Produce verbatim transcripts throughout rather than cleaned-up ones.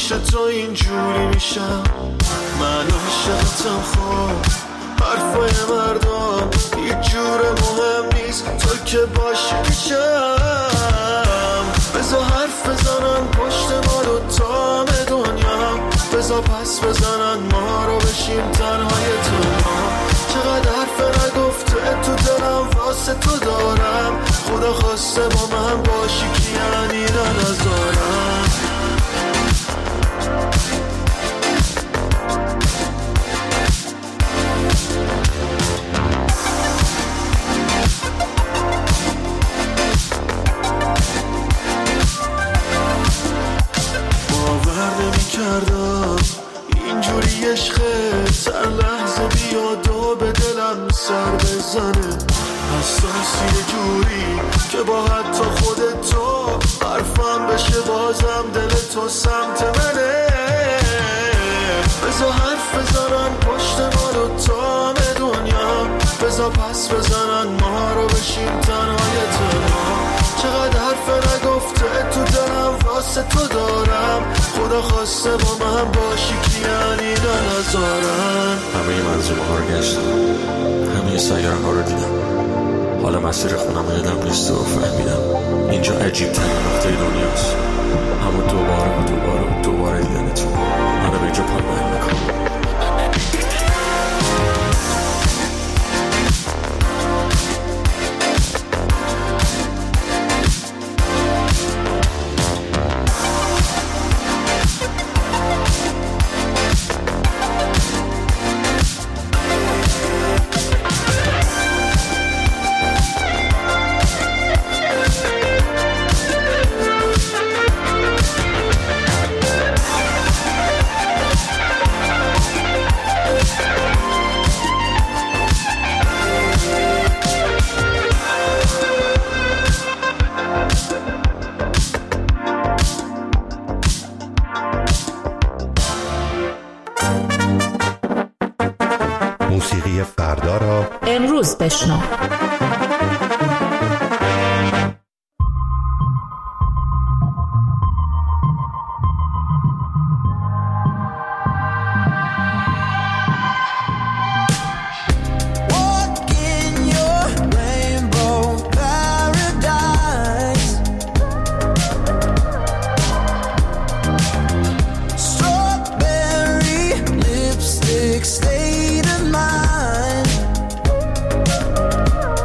پیش تو اینجوری میشم. من عاشقتم خب حرفای مردم هیچ جور مهم نیست، تو که باشی میشم. بذار حرف بزنن پشت ما رو تام دنیا، بذار پس بزنن ما رو بشیم تنهای تنها. چقدر حرف نگفته تو دلم واسه تو دارم، خدا خواسته با من باشی که یعنی ننظارم. کردم اینجوری عشقت هر لحظه بیاد و به دلم سر بزنه. حساسی جوری که با حتی خودتو حرفم بشه بازم دل تو سمت منه. بذار حرف بزنن پشت ما رو تام دنیا، بذار پس بزنن ما رو بشیم تنهای تنها. چقدر حرف نگفته تو دلم واسه تو دارم، خدا خواسته با من باشی که یعنی ننظارم. همه منظومه ها رو گشتم، همه سیاره ها رو دیدم، حالا مسیر خونم یادم نیست و فهمیدم اینجا عجیب ترین نقطه دنیاست. همون دوباره و دوباره و دوباره دیدن تو منو به اینجا پایمال میکنم. موسیقی فردا را امروز بشنو. State of mind.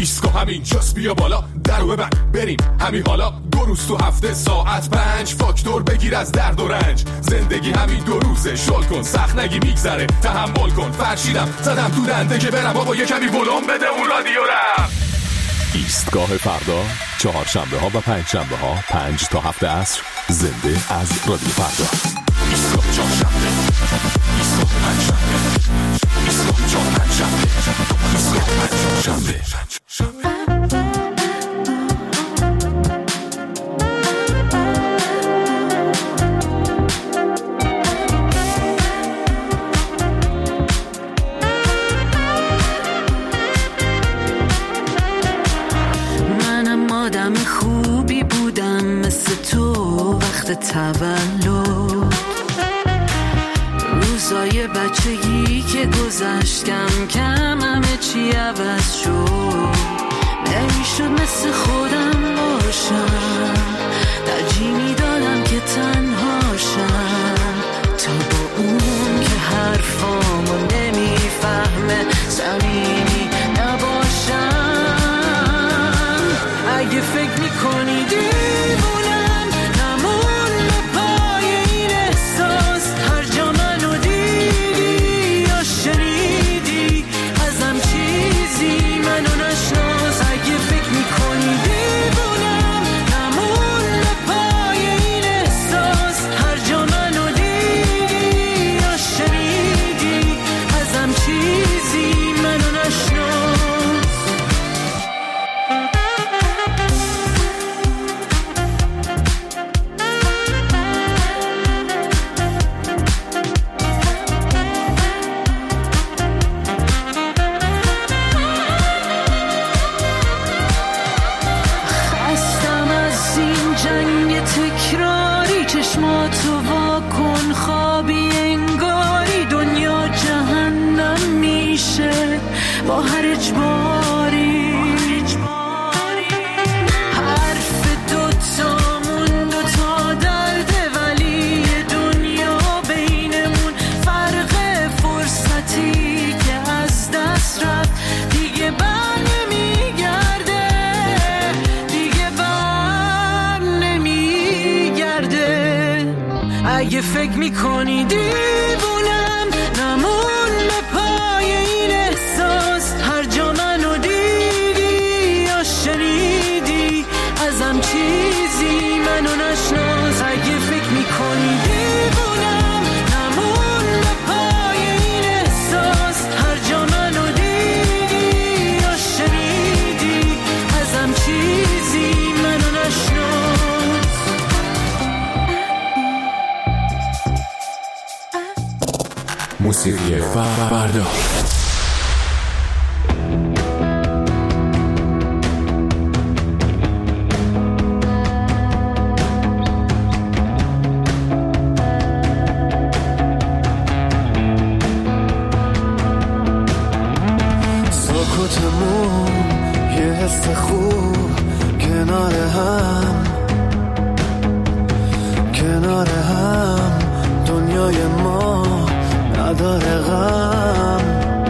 ایسکو همین جاست بیا بالا درو ببند بریم همین حالا دو روز تو هفته ساعت پنج فاکتور بگیر از درد و رنج زندگی همین دو روزه شل کن سخت نگی میگذره تحمل کن فرشیدم زدم تو دنده که برم بابا یه کمی ولوم بده اون رادیو رم. ایستگاه فردا چهارشنبه ها و پنج شنبه ها پنج تا هفت عصر زنده از رادیو فردا. ایستگاه چهارشنبه ایستگاه پنجشنبه ایستگاه چهار پنجشنبه ایستگاه پنجشنبه. منم آدم خوبی بودم مثل تو وقت تولد روزای بچگی که گذشت کم کم همه چی عوض شد نمیشد مثل خودم باشم ترجیح میدادم که تنهاشم تا با اون که حرفامو نمیفهمه صمیمی نباشم. اگه فکر میکنی دیوونم نمون پای این احساس هر جا منو دیدی یا شنیدی ازم چیزی منو نشناس. اگه فکر میکنی دیوونم نمون پای این احساس هر جا منو دیدی یا شنیدی ازم چیزی منو نشناس. تکراری چشماتو واکن خوابی انگاری دنیا جهنم میشه با هر اجباری. حرف دوتامون دوتا درده ولی دنیا بینمون فرق فرصتی که از دست رفت دیگه بر نمیگرده دیگه بر نمیگرده. اگه فکر میکنی دیوونم نمون پای این احساس هر جا منو دیدی یا شنیدی ازم چیزی منو نشناس. اگه فکر میکنی دیوونم نمون پای این احساس هر جا منو دیدی یا شنیدی ازم چیزی منو نشناس. موسیقی فردا سکوتمون یه حس خوب کنار هم کنار هم دنیای ما نداره غم.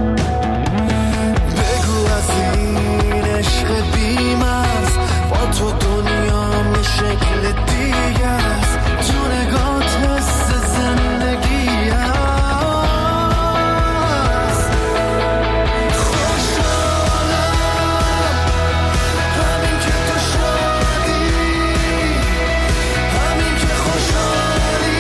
بگو از این عشق بی‌مرز با تو دنیام یه شکل دیگه است تو نگات حس زندگی هست. خوشحالم همین که تو شادی همین که خوشحالی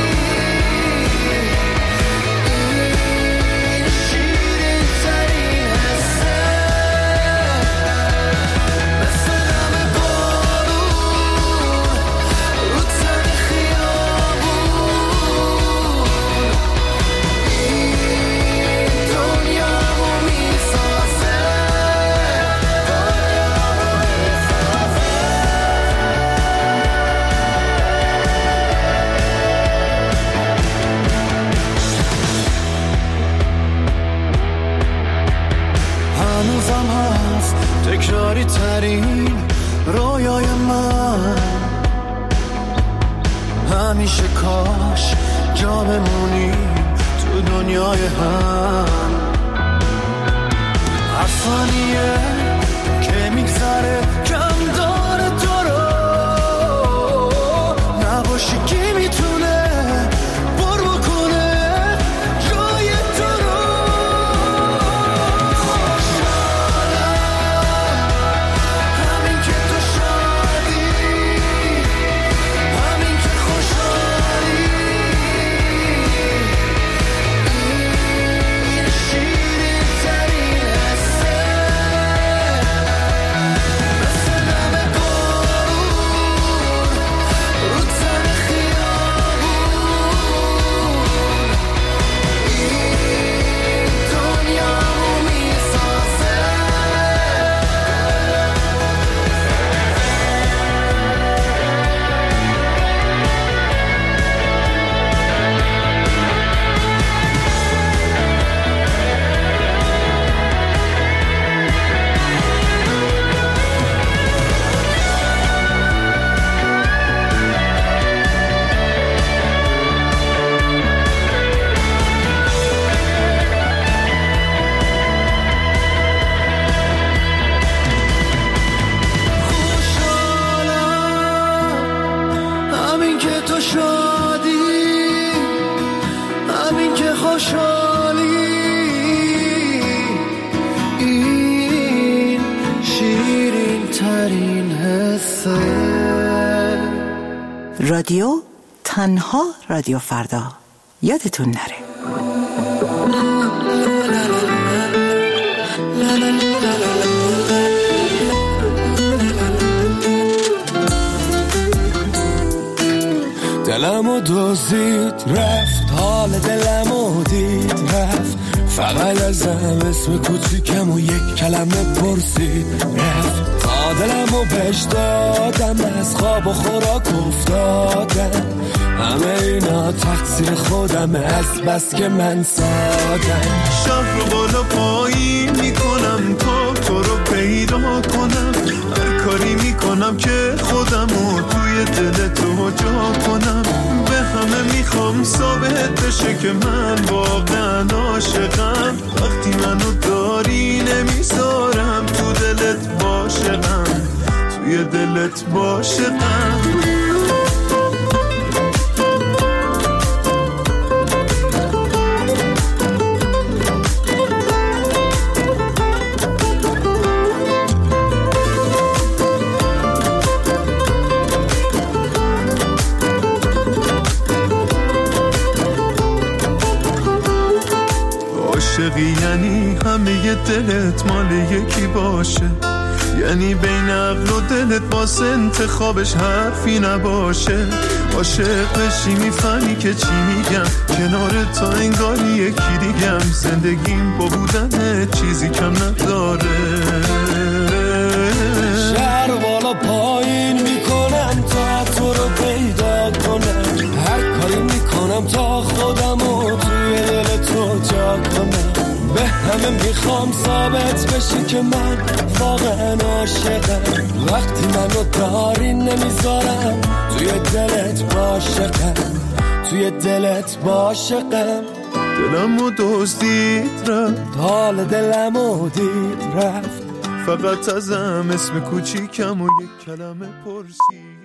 هنوزم هست تکراری ترین رویای من همیشه کاش جا بمونی تو دنیای هم. هر ثانیه که میگذره کم داره تو رو نباشی کی میتونه بر بکنه جای تو رو خوشحالم همین که تو شادی همین که خوشحالی این شیرین ترین حسه مثل دم بارون رو تن خیابون این دنیامو میسازه همین که تو شادی همین که خوشحالی این شیرین ترین حسه. رادیو تنها رادیو فردا، یادتون نره. دلمو دزدید رفت حال دلمو دید رفت فقط ازم اسم کوچیکم و یک کلمه پرسید رفت تا دلمو بهش دادم از خواب و خوراک افتادم همه اینا تقصیر خودم از بس که من سادم شهر رو بالا پایین میکنم تا تو رو پیدا کنم هر کاری میکنم که خودمو توی دل تو جا کنم به همه میخوام ثابت بشه که من واقعا عاشقم وقتی منو داری نمیذارم تو دلت باشم توی دلت باشم عاشقی یعنی همه دلت مال یکی باشه یعنی بین عقل و دلت واسه انتخابش حرفی نباشه عاشق بشی میفهمی که چی میگم کنار تا انگاری یکی دیگم زندگیم با بودن چیزی کم نداره شهر بالا پایین میکنم تا تو رو پیدا کنم هر کاری میکنم تا خودمو توی دل تو جا کنم به همه میخوام ثابت بشی که من واقعا عاشقم وقتی منو داری نمیذارم توی دلت باشقم توی دلت باشقم دلمو دزدید رفت حال دلمو دید رفت فقط ازم اسم کوچیکم و یک کلمه پرسید